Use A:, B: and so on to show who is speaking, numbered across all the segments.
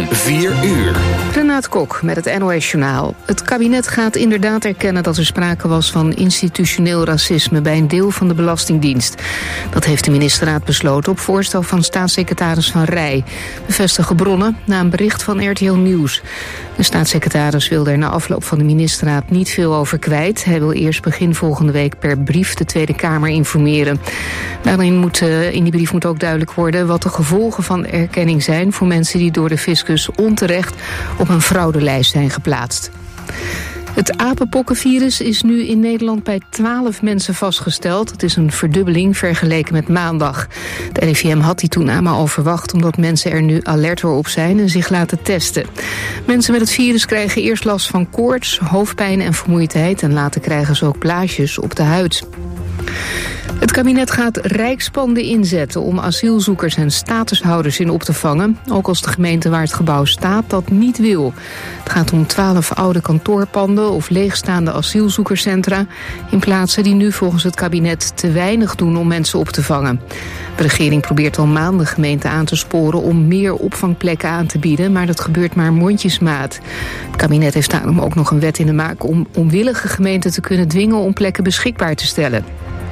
A: van 4 uur.
B: Renate Kok met het NOS-journaal. Het kabinet gaat inderdaad erkennen dat er sprake was van institutioneel racisme bij een deel van de Belastingdienst. Dat heeft de ministerraad besloten op voorstel van staatssecretaris Van Rij. Bevestigen bronnen na een bericht van RTL Nieuws. De staatssecretaris wil er na afloop van de ministerraad niet veel over kwijt. Hij wil eerst begin volgende week per brief de Tweede Kamer informeren. In die brief moet ook duidelijk worden wat de gevolgen van de erkenning zijn voor mensen die door de fiscus onterecht op een fraudelijst zijn geplaatst. Het apenpokkenvirus is nu in Nederland bij 12 mensen vastgesteld. Het is een verdubbeling vergeleken met maandag. De RIVM had die toename al verwacht omdat mensen er nu alerter op zijn en zich laten testen. Mensen met het virus krijgen eerst last van koorts, hoofdpijn en vermoeidheid en later krijgen ze ook blaasjes op de huid. Het kabinet gaat rijkspanden inzetten om asielzoekers en statushouders in op te vangen, ook als de gemeente waar het gebouw staat dat niet wil. Het gaat om 12 oude kantoorpanden of leegstaande asielzoekerscentra in plaatsen die nu volgens het kabinet te weinig doen om mensen op te vangen. De regering probeert al maanden gemeenten aan te sporen om meer opvangplekken aan te bieden, maar dat gebeurt maar mondjesmaat. Het kabinet heeft daarom ook nog een wet in de maak om onwillige gemeenten te kunnen dwingen om plekken beschikbaar te stellen.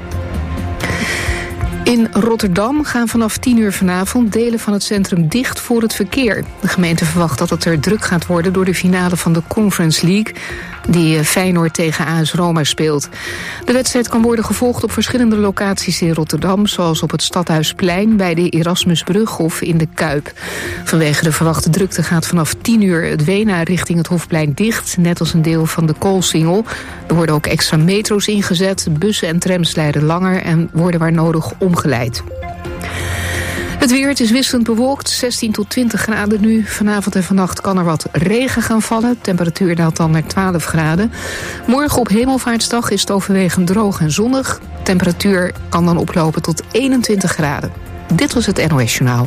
B: In Rotterdam gaan vanaf 10 uur vanavond delen van het centrum dicht voor het verkeer. De gemeente verwacht dat het er druk gaat worden door de finale van de Conference League, die Feyenoord tegen AS Roma speelt. De wedstrijd kan worden gevolgd op verschillende locaties in Rotterdam, zoals op het Stadhuisplein, bij de Erasmusbrug of in de Kuip. Vanwege de verwachte drukte gaat vanaf 10 uur het Wena richting het Hofplein dicht, net als een deel van de Koolsingel. Er worden ook extra metro's ingezet, bussen en trams rijden langer en worden waar nodig omgeleid. Het weer, het is wisselend bewolkt, 16 tot 20 graden nu. Vanavond en vannacht kan er wat regen gaan vallen. De temperatuur daalt dan naar 12 graden. Morgen op Hemelvaartsdag is het overwegend droog en zonnig. De temperatuur kan dan oplopen tot 21 graden. Dit was het NOS Journaal.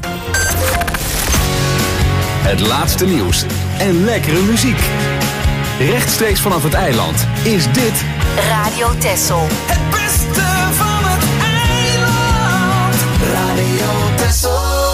A: Het laatste nieuws en lekkere muziek. Rechtstreeks vanaf het eiland is dit
C: Radio Texel.
D: Het beste van het eiland. Radio Texel.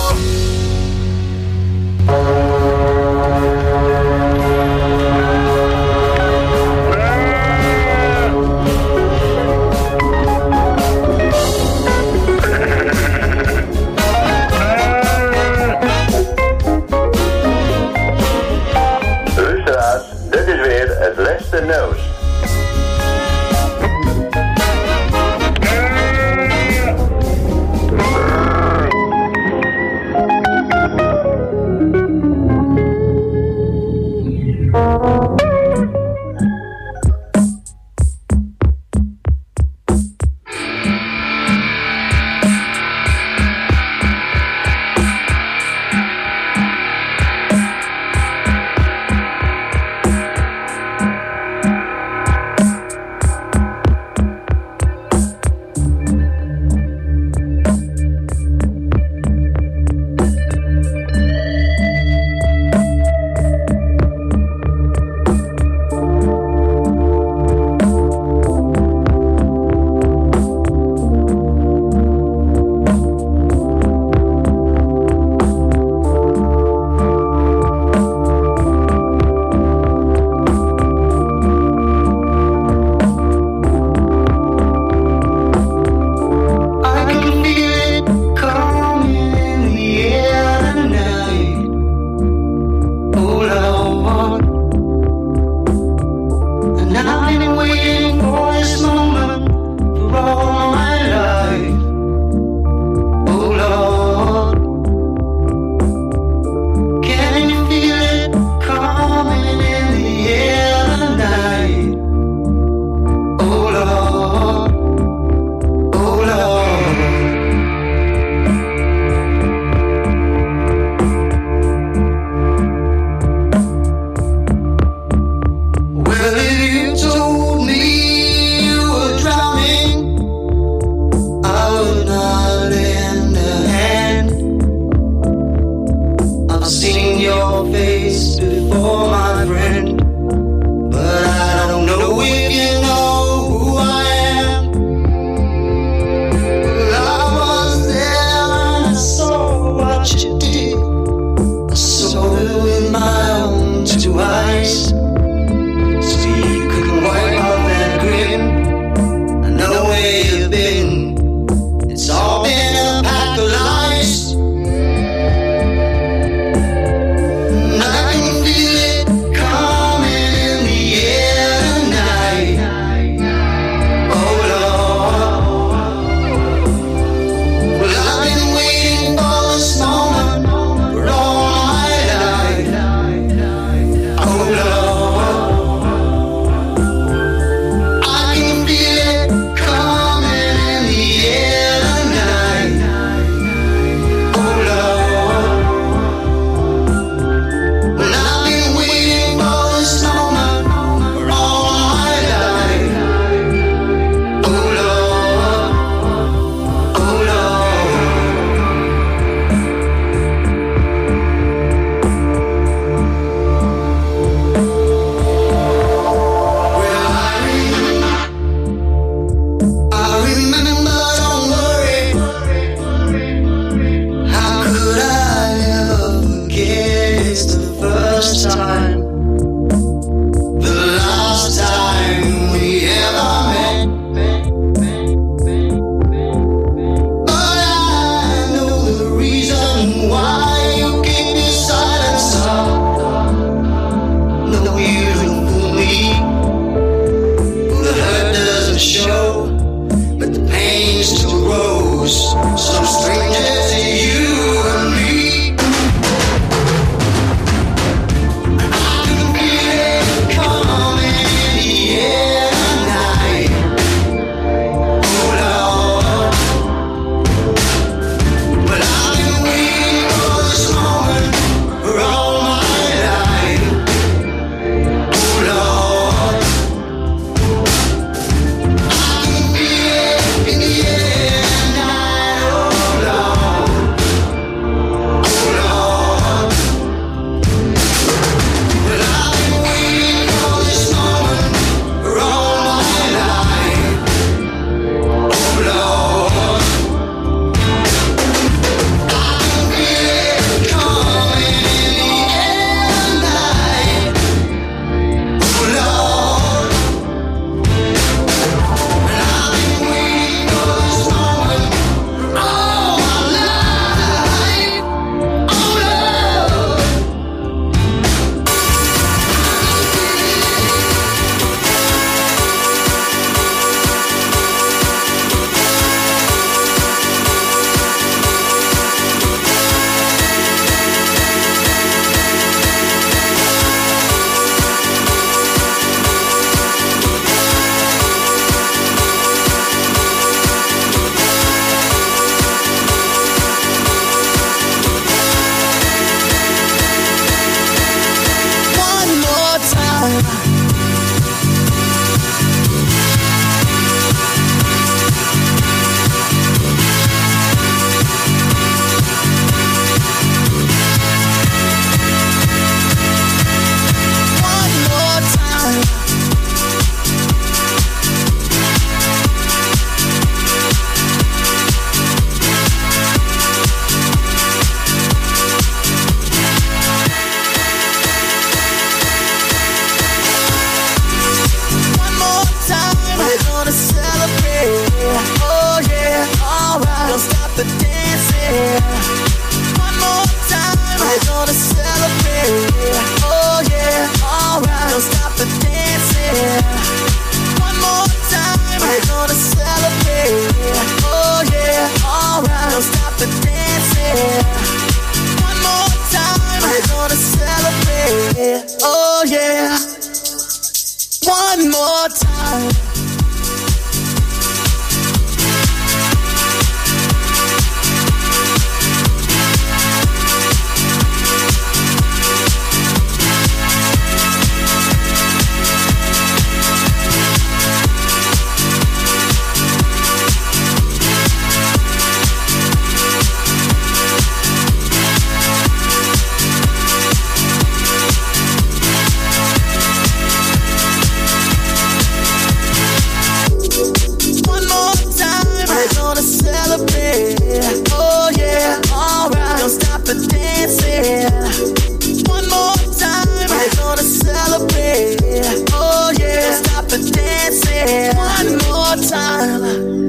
E: Luisteraars, dit is weer het laatste nieuws. what you did. So
C: first time, the last time we ever met. But I know the reason why you keep your silence up. No, you don't fool me. The hurt doesn't show, but the pain still grows. Some stranger to you and me. I can feel it coming in the air tonight. Oh Lord, but I've been waiting for this moment for all my life. Oh Lord, I can feel it in the air tonight. Oh Lord, oh Lord, but I've been waiting for this moment for all my life. Oh Lord, I can feel it coming in the air tonight. Oh Lord, but I've been waiting for this moment for all my life. Oh Lord. One more time. One more time. One more time, we're gonna celebrate. Oh yeah, alright. Don't stop the dancing. One more time, we're gonna celebrate. Oh yeah, alright. Don't stop the dancing. One more time, we're gonna celebrate. Oh yeah, alright. Don't stop the dancing. One more time, we're gonna celebrate. Oh yeah. One more time. One more time, we're gonna celebrate. Oh yeah, alright. Don't stop the dancing. One more time, we're gonna celebrate. Oh yeah, don't stop the dancing. One more time.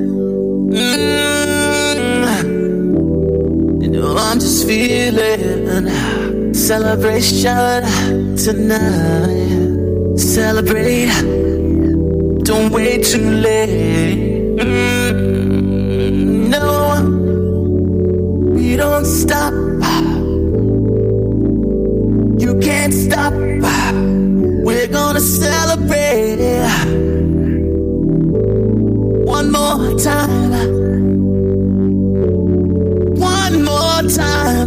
C: You know I'm just feeling celebration tonight. Celebrate. Don't wait too late. No, we don't stop. You can't stop. We're gonna celebrate. One more time. One more time.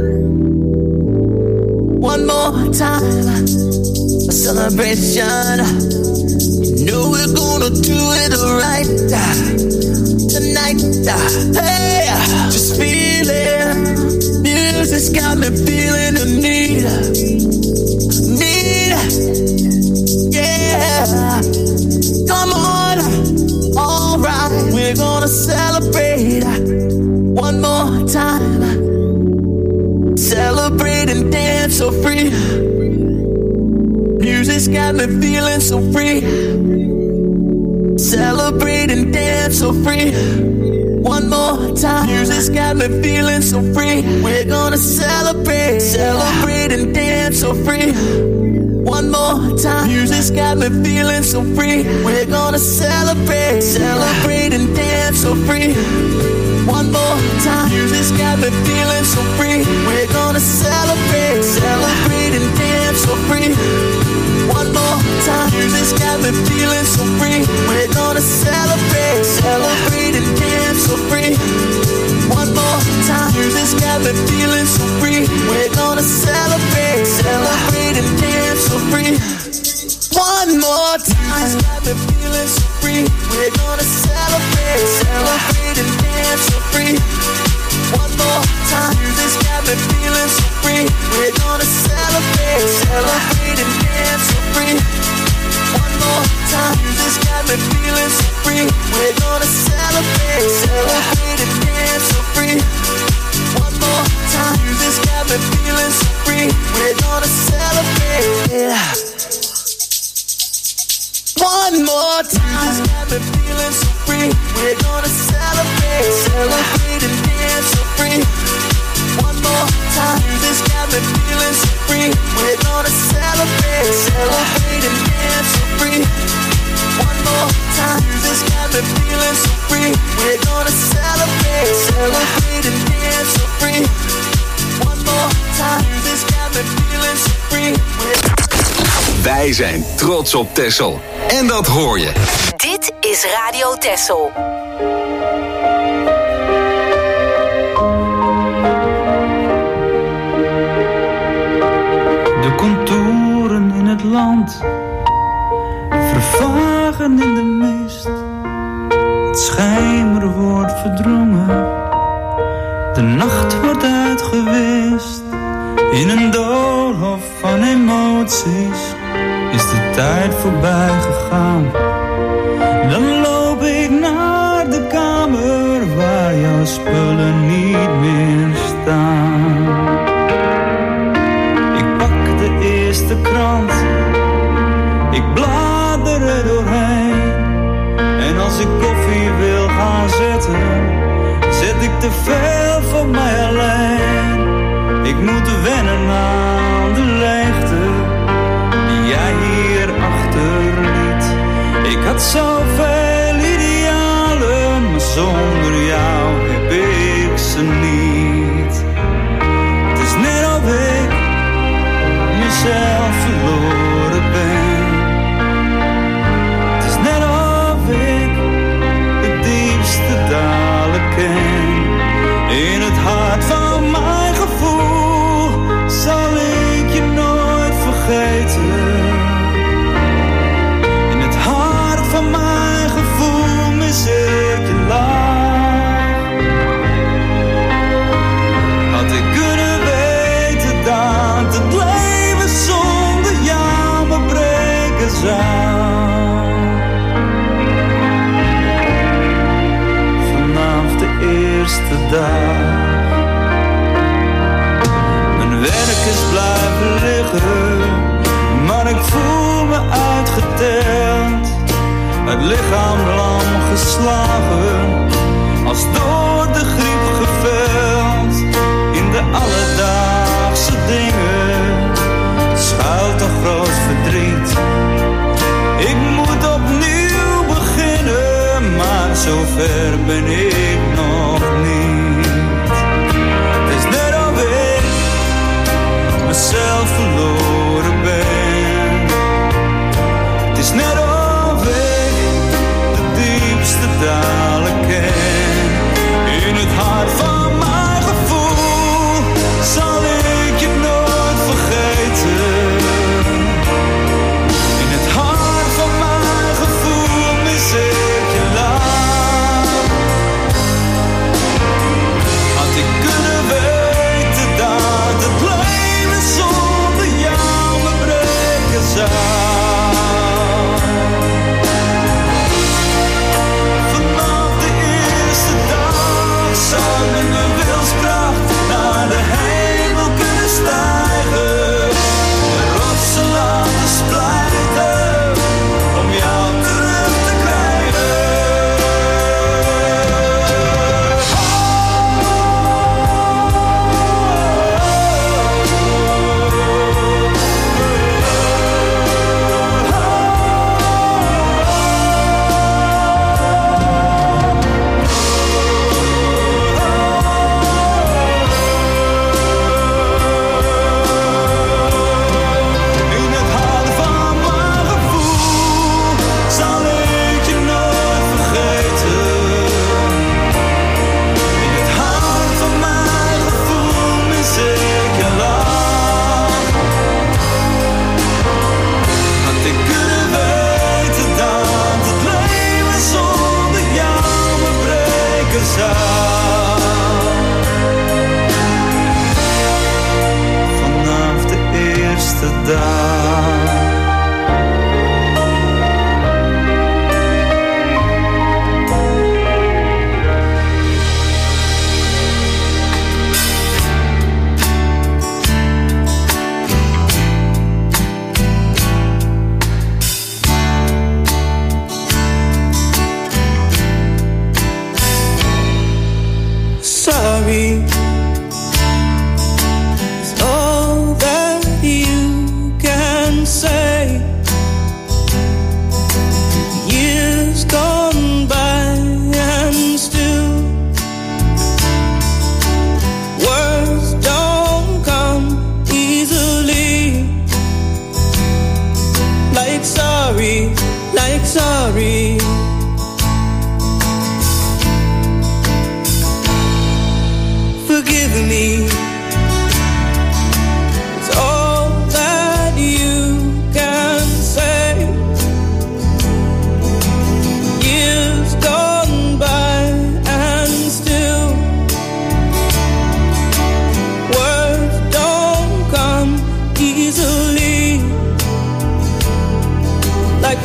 C: One more time. A celebration. You know we're gonna do it right tonight. Hey, just feeling. Music's got me feeling the need. Yeah. Come on. Alright, we're gonna celebrate one more time. Celebrate and dance so free. Music's got me feeling so free. Celebrate and dance so free. One more time. Music's got me feeling so free. We're gonna celebrate, celebrate and dance so free. One more time. Music's got me feeling so free. We're gonna celebrate, celebrate and dance so free. One more time. Music's got me feeling so free. We're gonna celebrate, celebrate and dance so free. One more time. Music's got me feeling so free. We're gonna celebrate, celebrate and dance so free. One more time. Music's got me feeling so free. We're gonna celebrate, celebrate and dance so free. One more time. Music's got me feeling so free. We're gonna celebrate, celebrate and dance so free. One more time. Music's got me feeling so free. We're gonna celebrate, celebrate and dance so free. One more time. Music's got me feeling so free. We're gonna celebrate, celebrate and dance so free. One more time. Music's got me feeling so free. We're gonna celebrate. One more time. Music's got me feeling so free. We're gonna celebrate, celebrate and dance so free. One more time. Music's got me feeling so free. We're gonna celebrate, celebrate and dance so free. One more time. Music's got me feeling so free. We're gonna celebrate, celebrate and dance so free. One more time. Music's got me feeling so free.
A: Wij zijn trots op Texel. En dat hoor je.
F: Dit is Radio Texel.
G: De contouren in het land vervagen in de mist. Het schemer wordt verdrongen. De nacht wordt uitgewist. In een doolhof van emoties is de tijd voorbij gegaan. Dan loop ik naar de kamer waar jouw spullen niet meer staan. Ik pak de eerste krant, ik blader er doorheen. En als ik koffie wil gaan zetten, zet ik te veel voor mij alleen. Ik moet wennen aan de leegte die jij hier achterliet. Ik had zoveel idealen, maar zonder jou heb ik ze niet. Het is net of ik mezelf verloren ben. Het is net of ik de diepste dalen ken. In het hart van mijn gevoel zal ik je nooit vergeten. In het hart van mijn gevoel mis ik je lach. Had ik kunnen weten dat het leven zonder jou me breken zou. Vanaf de eerste dag. Mijn werk is blijven liggen, maar ik voel me uitgeteld. Het lichaam lam geslagen, als door de griep geveld. In de alledaagse dingen schuilt een groot verdriet. Ik moet opnieuw beginnen, maar zover ben ik nog niet. Het is net of ik mezelf verloren ben. Het is net of ik de diepste dalen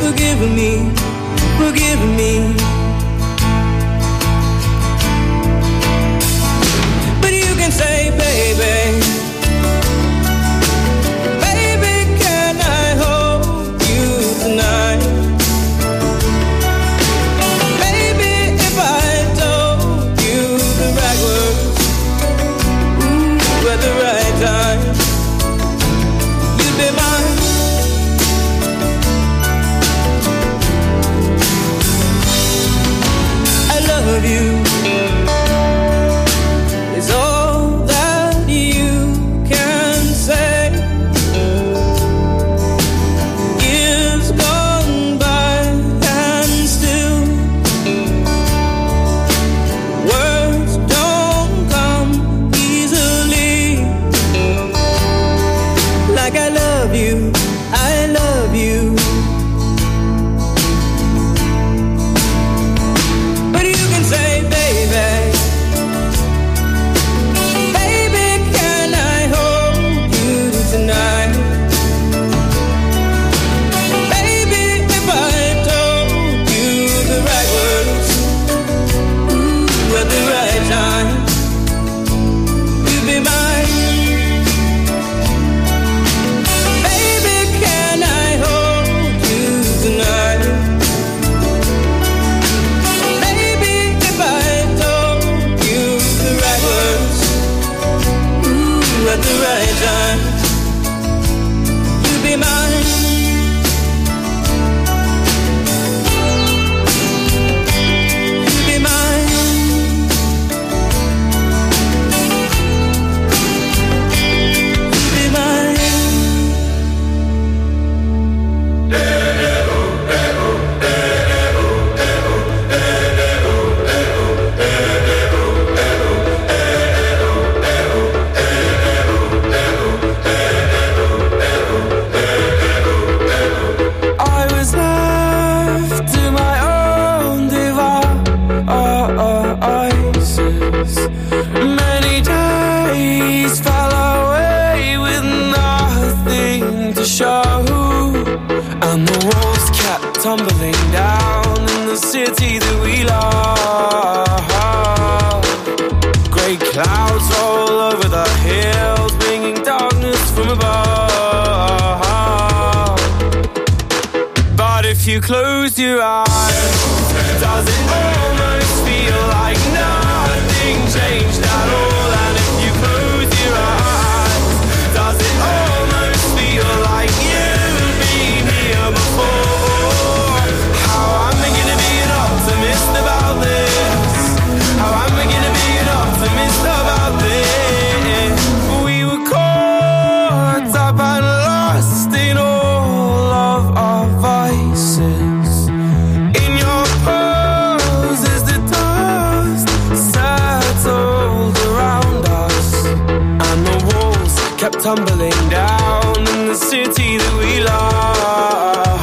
G: forgiven me, forgiven me. But you can say, baby, baby, can I hold you tonight? Maybe if I told you the right words, ooh, at the right time, you'd be mine. I love you. It's all that you can say. Years gone by and still words don't come easily. Like I love you, I love you. But you can say, baby, baby, can I hold you tonight? Baby, if I told you the right words, ooh, at the right time, you'd be mine. Baby, can I hold you tonight? Maybe if I told you the right words, ooh, at the right time, you'd be mine. You'd be mine. You'd be mine. I was left to my own devices. Many days fell away with nothing to show, and the walls kept tumbling down in the city that we love. Grey clouds roll over the hills, bringing darkness from above. But if you close your eyes, does it almost feel like nothing changed at all? And if you close your eyes, does it almost feel like you've been here before? How am I gonna be an optimist about this? How am I gonna be an optimist about this? We were caught up and lost in all of our vices. In your poses, the dust settled around us, and the walls kept tumbling down in the city that we love.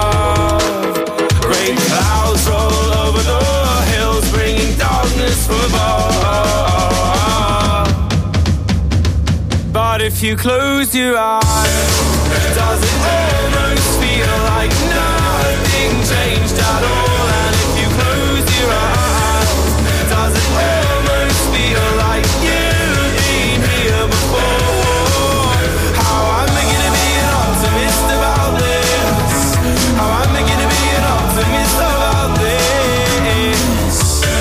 G: Great clouds roll over the hills, bringing darkness from above. But if you close your eyes, does it almost feel like nothing changed at all? And if you close your eyes, does it almost feel like you've been here before? How am I gonna be an optimist about this? How am I gonna be an optimist about this?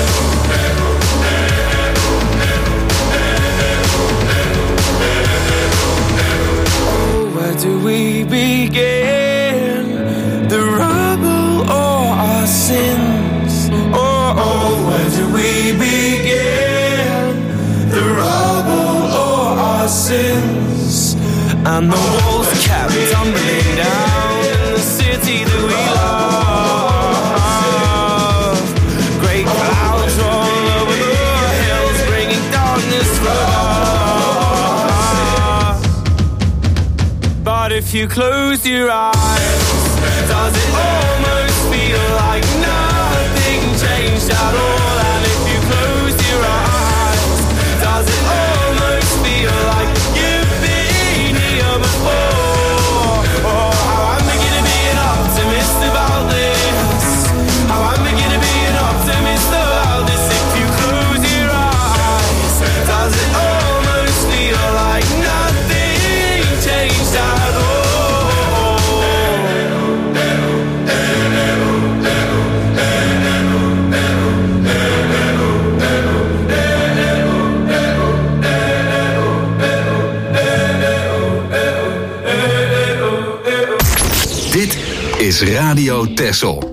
G: Oh, where do we begin? The rubble or our sins? Oh, where do we begin? The rubble or our sins? And the walls kept tumbling down in the city that we love. Great clouds roll over the hills, bringing darkness from us. But if you close your eyes, does it almost feel like nothing changed at all? And if you close your eyes, does it almost feel like you've been here before? Oh, how am I gonna be an optimist about
A: is Radio Texel.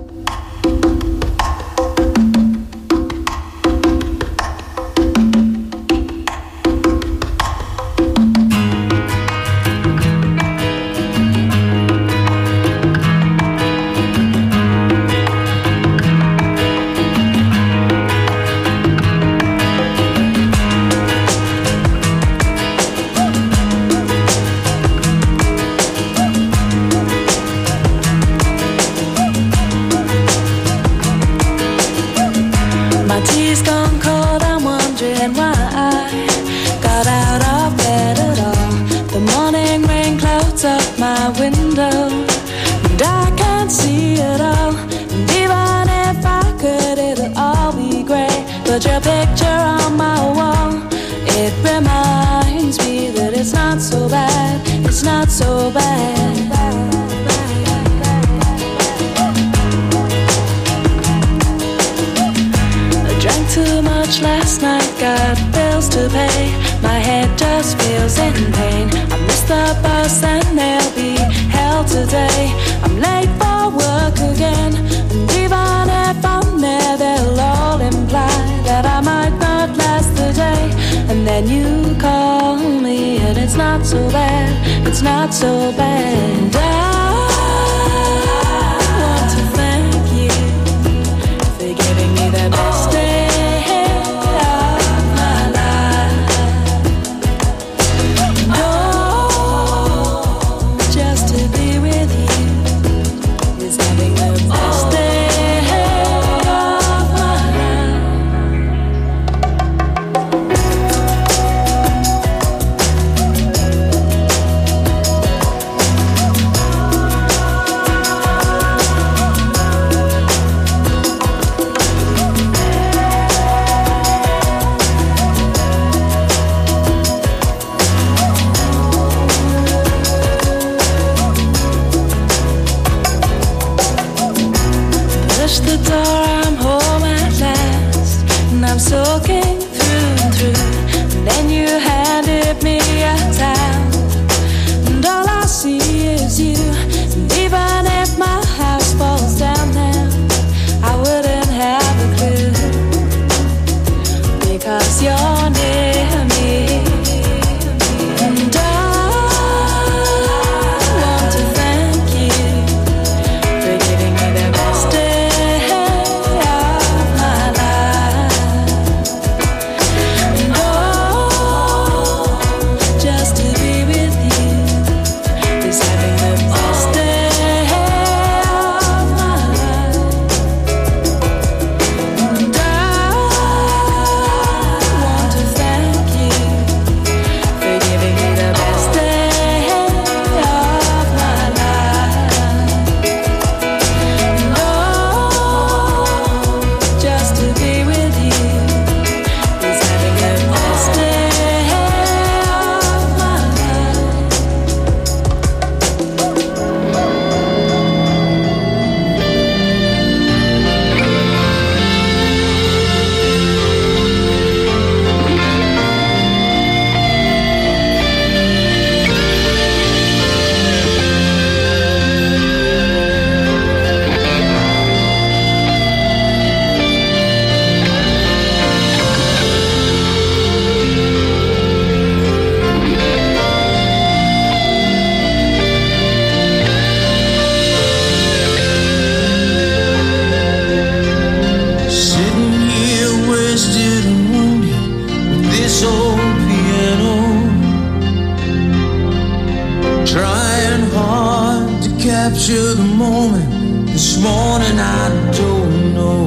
H: capture the moment. This morning I don't know.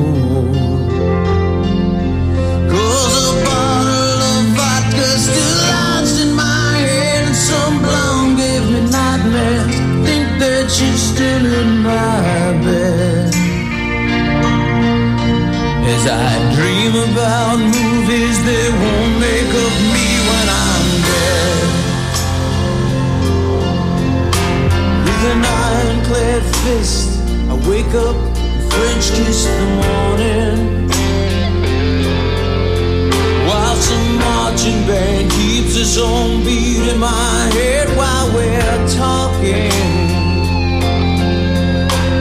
H: 'Cause a bottle of vodka still lies in my head, and some blonde gave me nightmares. Think that she's still in my bed. As I dream about movies they won't make of me when I'm dead. With an ironclad fist, I wake up and French kiss the morning, while some marching band keeps its own beat in my head while we're talking.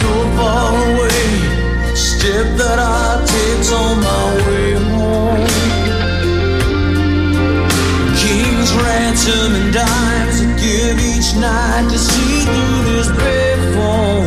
H: so far away. Step that I take's on my way home. King's ransom and dimes I give each night to see through this brave phone.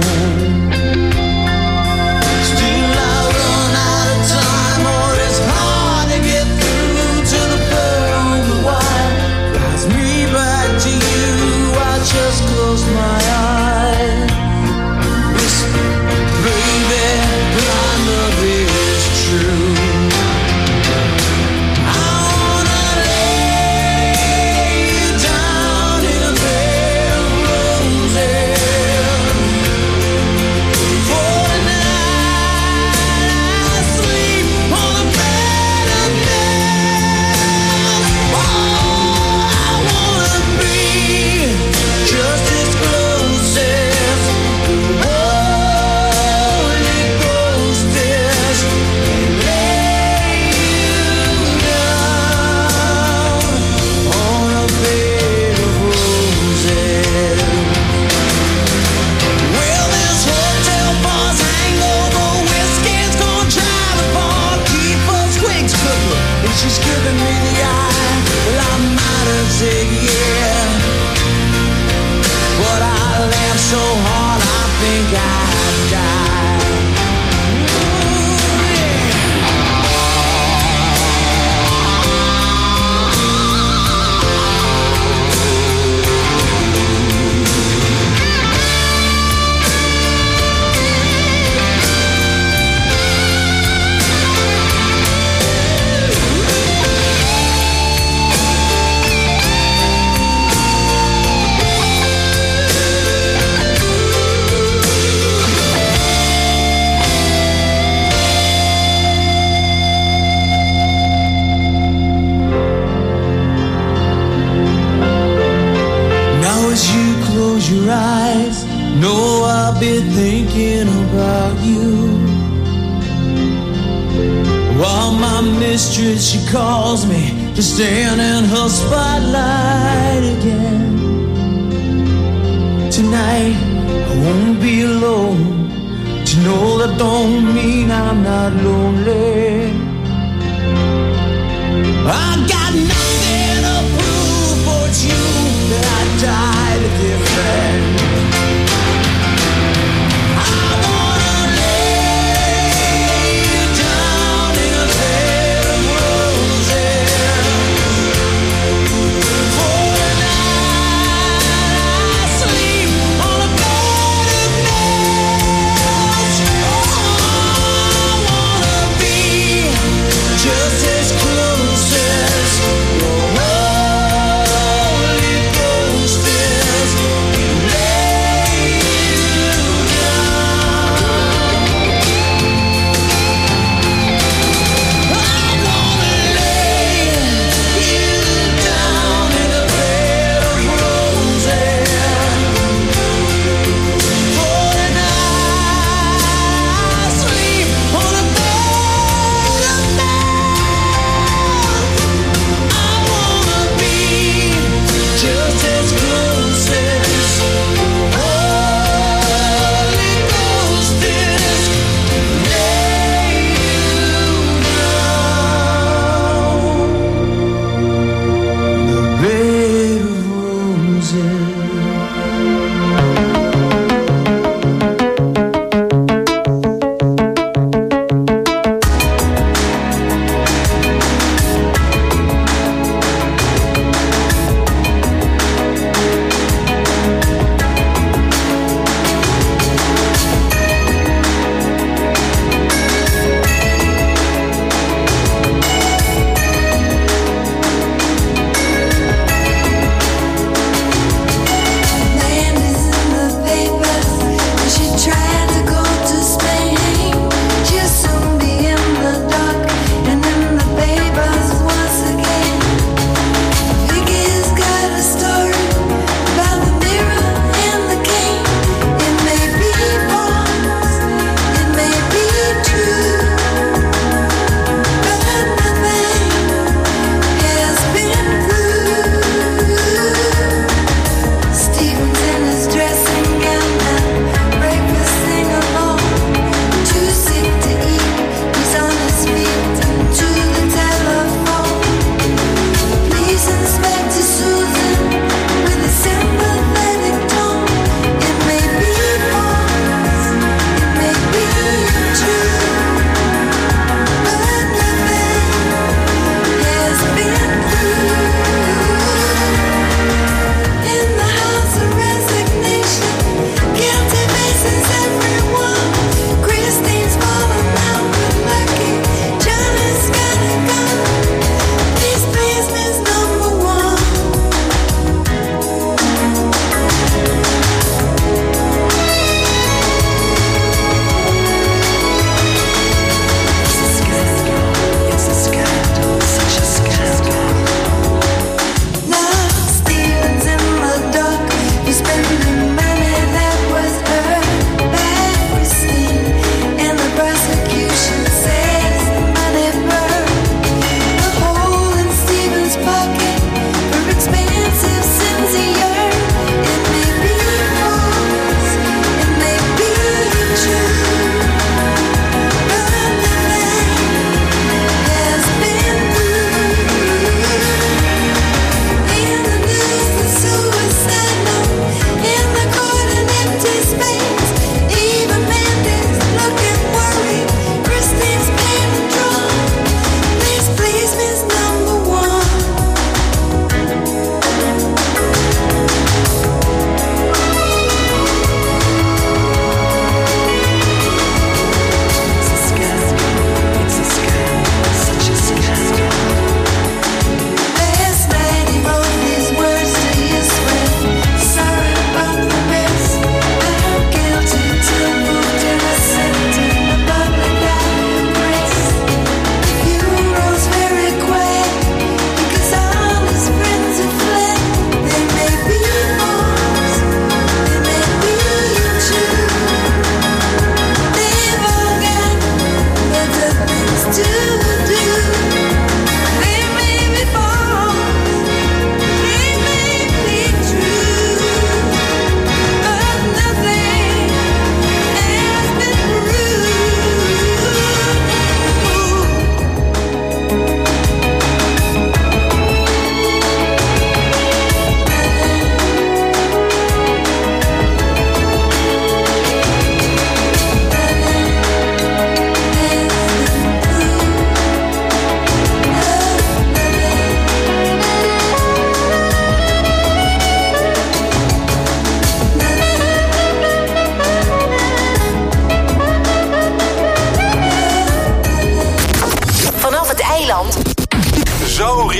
H: Still I run out of time, or it's hard to get through to the pearl on the wire. Drives me back to you, I just close my eyes. Whisper, baby, my love is true. I wanna lay you down in a bed of roses. For the night I sleep on a bed of nails. Oh, I wanna be just as close as the Holy Ghost is, and lay you down on a bed of roses. Well, this hotel bar's hangover whiskey's gonna drive apart, keep us quick cooking, and she's giving me the eye. Well, I might have said yeah, but I laughed so hard I think I'd die. Ooh, yeah. Now as you close your eyes, know I'll be thinking about you. While my mistress, she calls me to stand in her spotlight again. Tonight I won't be alone. To know that don't mean I'm not lonely. I got nothing to prove, but it's you that I died to defend. I wanna lay you down in a bed of roses. For the night I sleep on a bed of nails. Oh, I wanna be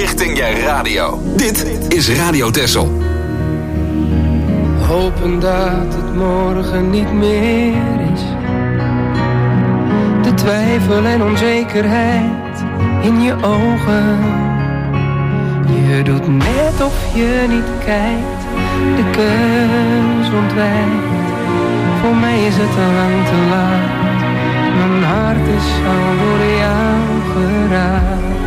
A: richting je radio. Dit is Radio Texel.
I: Hopen dat het morgen niet meer is. De twijfel en onzekerheid in je ogen. Je doet net of je niet kijkt, de keus ontwijkt. Voor mij is het al lang te laat. Mijn hart is al door jou geraakt.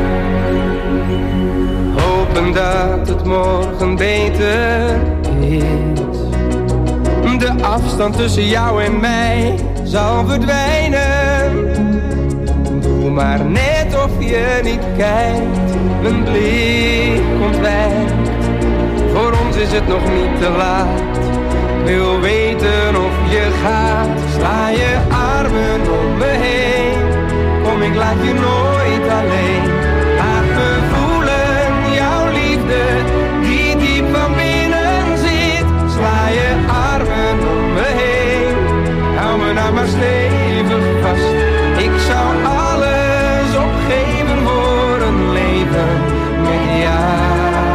I: Hopen dat het morgen beter is. De afstand tussen jou en mij zal verdwijnen. Doe maar net of je niet kijkt, mijn blik ontwijkt. Voor ons is het nog niet te laat. Wil weten of je gaat. Sla je armen om me heen. Kom, ik laat je nooit alleen. Laat me voelen jouw liefde die diep van binnen zit. Sla je armen om me heen. Hou me nou maar stevig vast. Ik zou alles opgeven voor een leven met jou.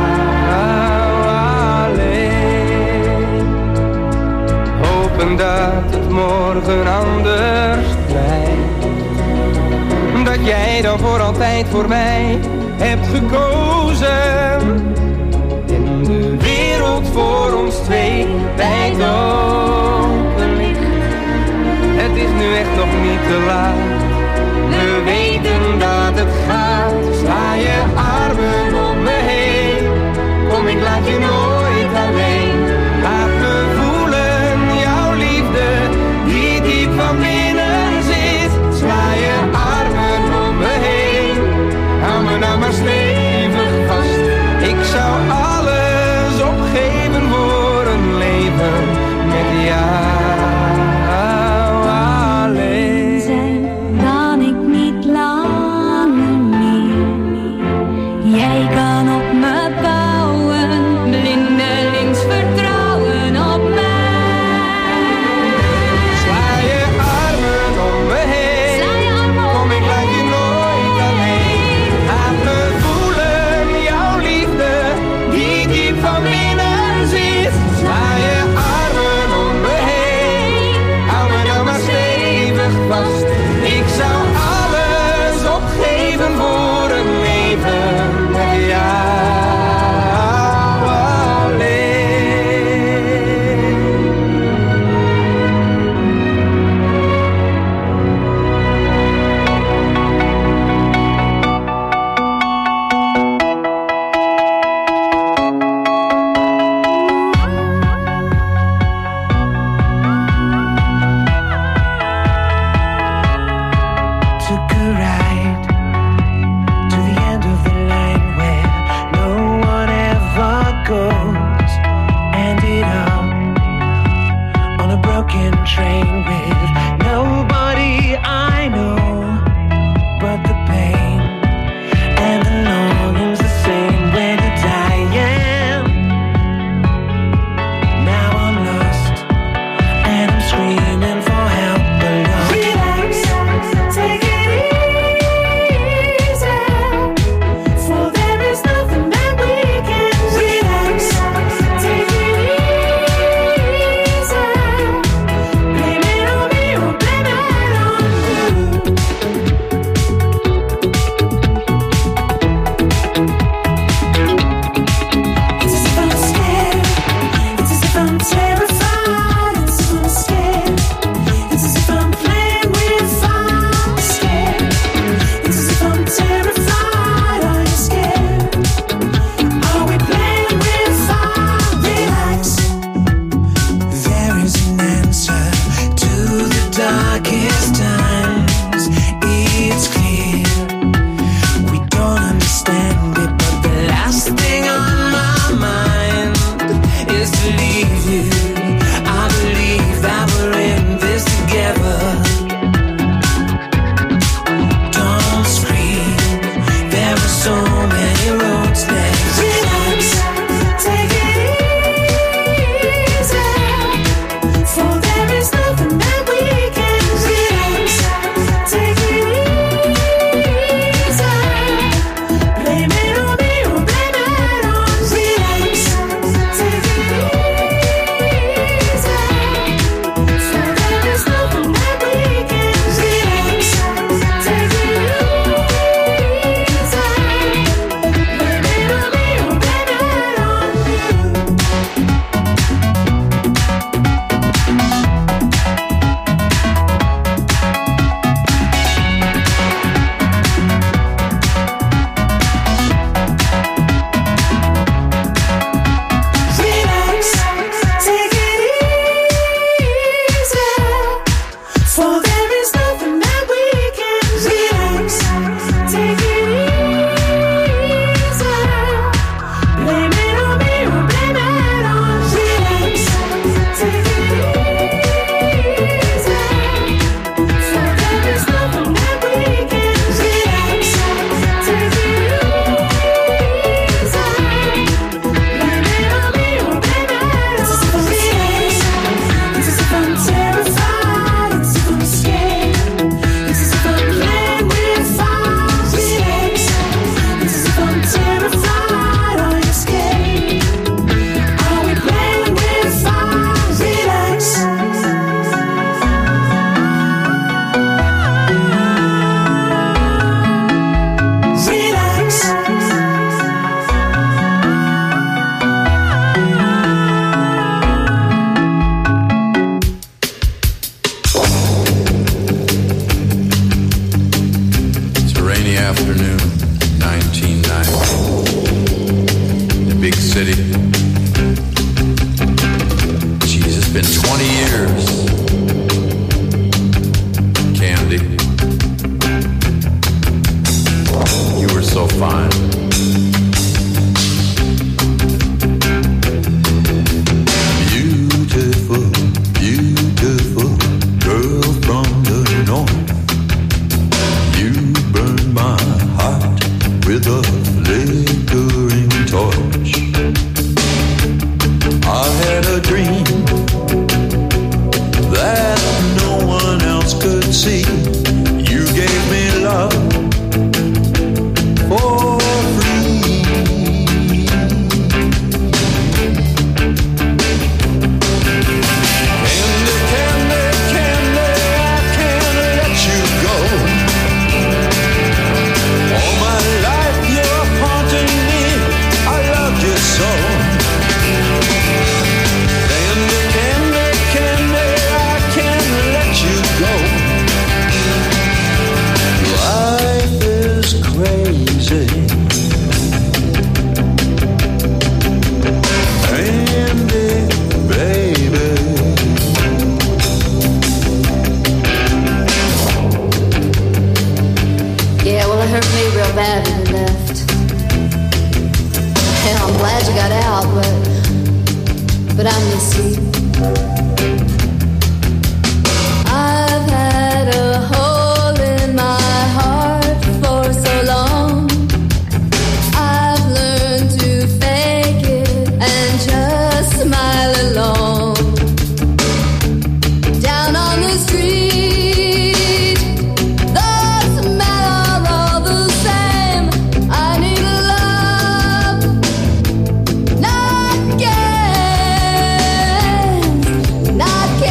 I: Dat het morgen anders blijft. Dat jij dan voor altijd voor mij hebt gekozen. En de wereld voor ons twee wijd open ligt. Het is nu echt nog niet te laat. We weten dat het gaat. Sla je armen om me heen. Kom, ik laat je nooit alleen. Laat me voelen jouw liefde die diep van binnen zit. Sla je armen om me heen. Hou me nou maar stevig vast. Ik zou alles opgeven voor een leven met jou alleen.
J: Zijn kan ik niet langer meer. Jij kan op me bouwen, blindelings vertrouwen op mij.
I: Sla je armen om me heen. Kom, ik laat je nooit alleen. Laat me voelen jouw liefde die diep van binnen zit. Sla je armen om me heen.
J: Not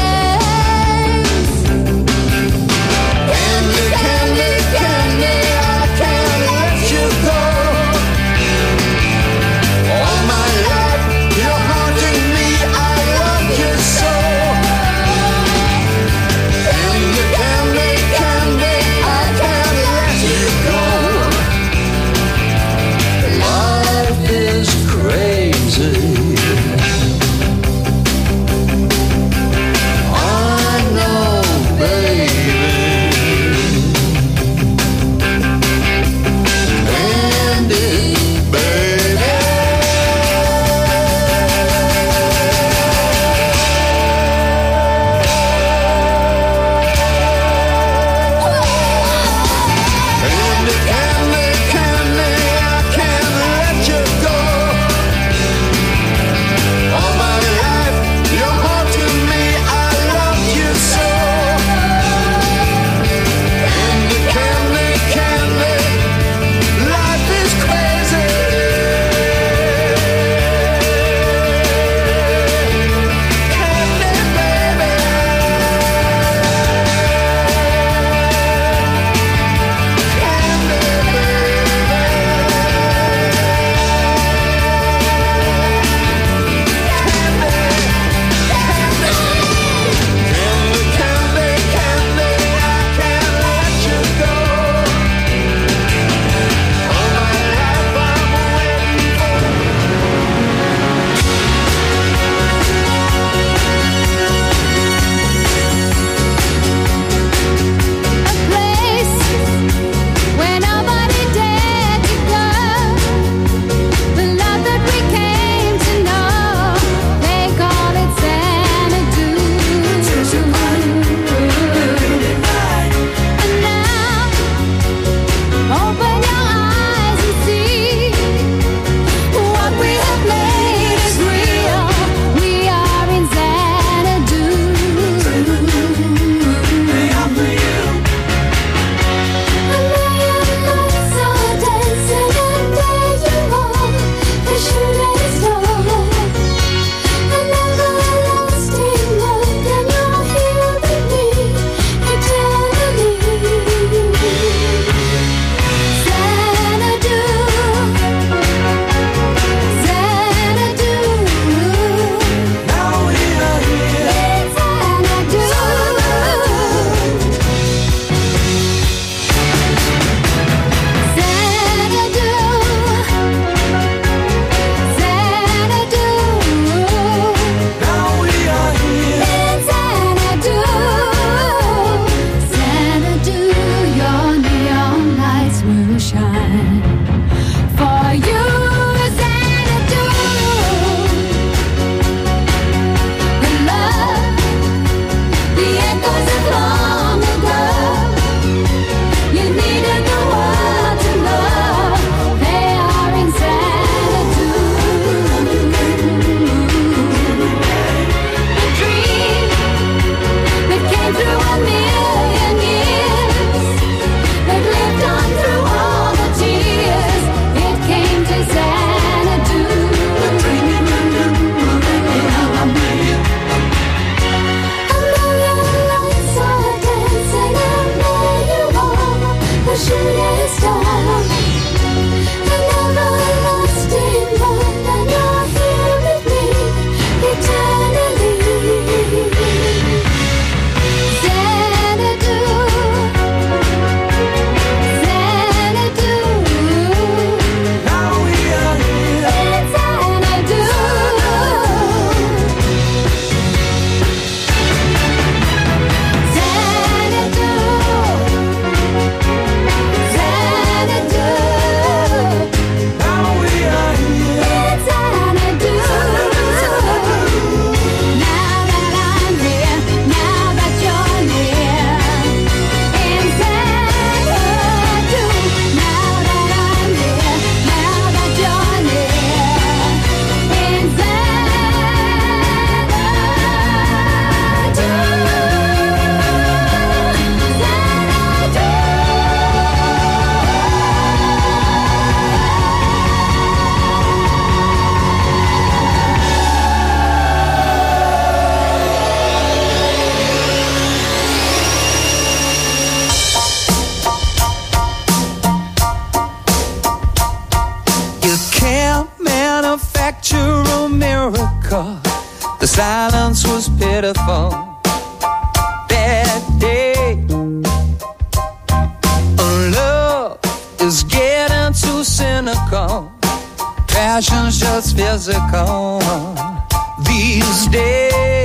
G: passion's just physical these days.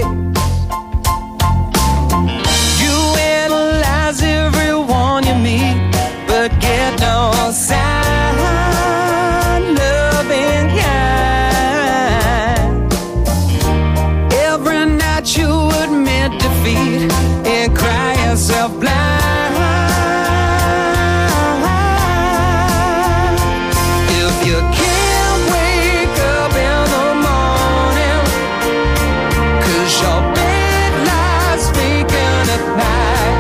G: You analyze everyone you meet, but get no sign, loving kind. Every night you admit defeat and cry yourself blind. You can't wake up in the morning, 'cause your bed lies vacant at night.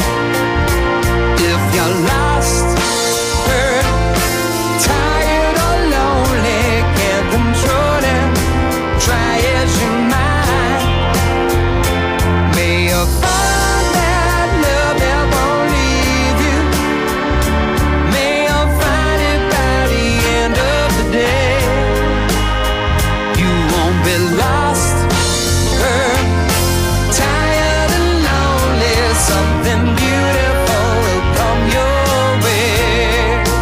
G: If you're lost, hurt, tired or lonely, can't control it, try as you might. May you find that love that won't leave you. May you find it by the end of the day. You won't be lost, hurt, tired and lonely. Something beautiful will come your way.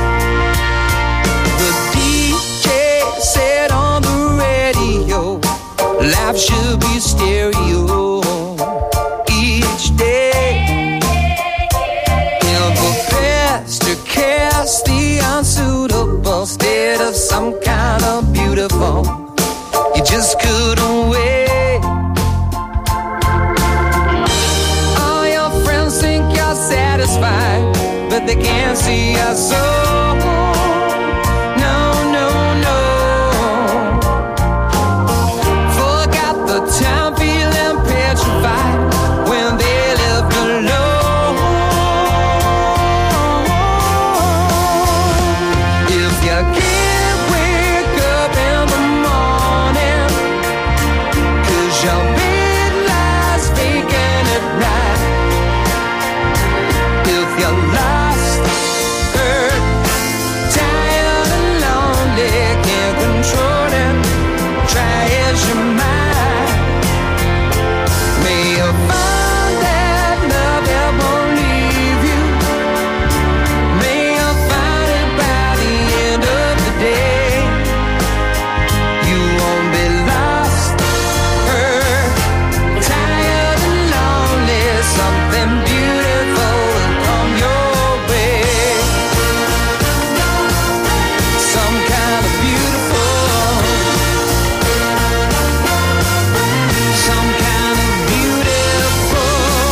G: The DJ said on the radio, life should be stereo each day. Never best to cast the unsuitable instead of some kind of beautiful. You just couldn't wait. All your friends think you're satisfied, but they can't see your soul. No, no, no. Forgot the time feeling petrified when they left alone. If you can't wake up in the morning, 'cause your bed lies vacant at night. If you're lost, hurt, tired and lonely, can't control it, try as you might. May you find that love that won't leave you. May you find it by the end of the day. You won't be lost, hurt, tired and lonely. Something beautiful will come your way. Some kind of beautiful. Some kind of beautiful.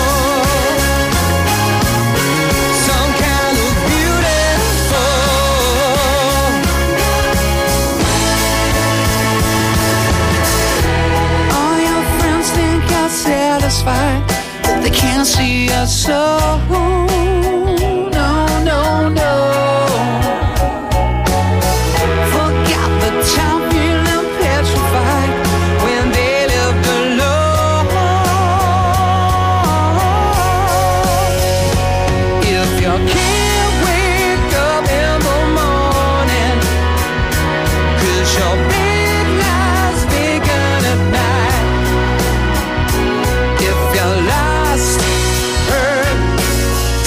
G: Some kind of beautiful. All your friends think you're satisfied, but they can't see your soul. No, no, no. Forgot the time feeling petrified when they left alone. If you can't wake up in the morning, 'cause your bed lies vacant at night. If you're lost, hurt,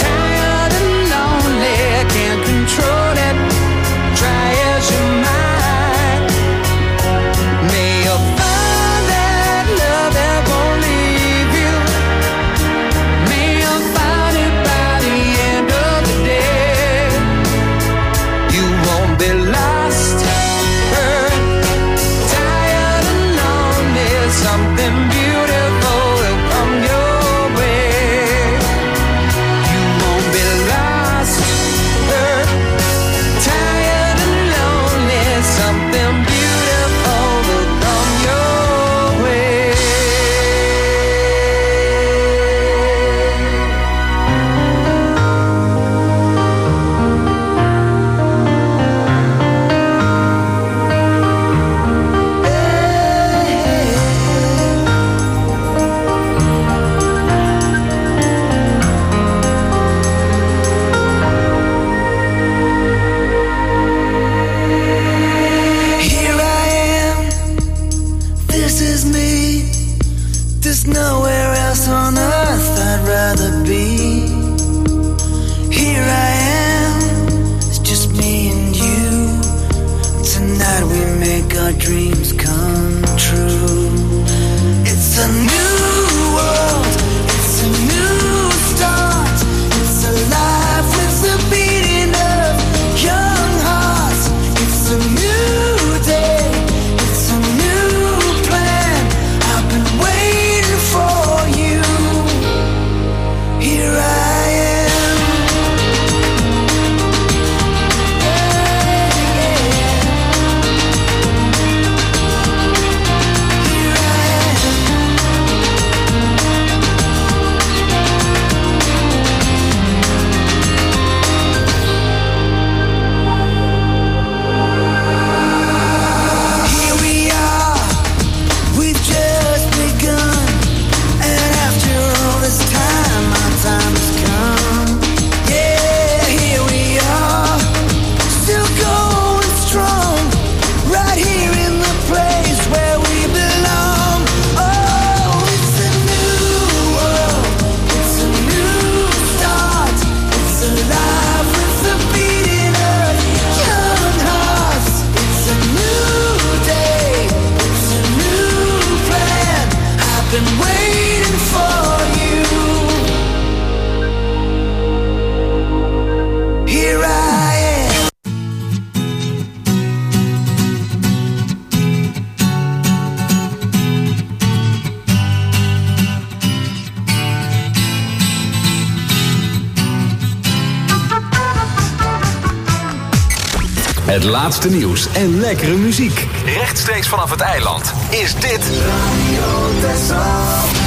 A: Het laatste nieuws en lekkere muziek. Rechtstreeks vanaf het eiland is dit Radio Texel.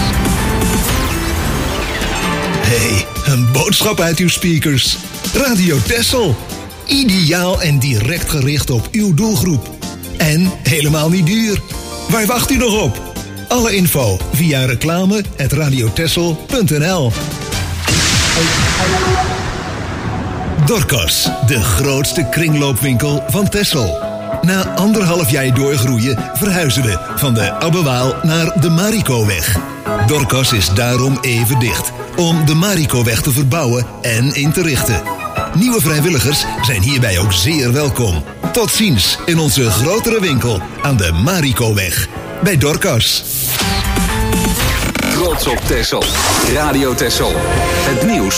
K: Hey, een boodschap uit uw speakers. Radio Texel. Ideaal en direct gericht op uw doelgroep. En helemaal niet duur. Waar wacht u nog op? Alle info via reclame@radiotexel.nl. Dorcas, de grootste kringloopwinkel van Texel. Na 1,5 jaar doorgroeien verhuizen we van de Abbewaal naar de Marikoweg. Dorcas is daarom even dicht, om de Marikoweg te verbouwen en in te richten. Nieuwe vrijwilligers zijn hierbij ook zeer welkom. Tot ziens in onze grotere winkel aan de Marikoweg. Bij Dorcas.
A: Trots op Texel. Radio Texel. Het nieuws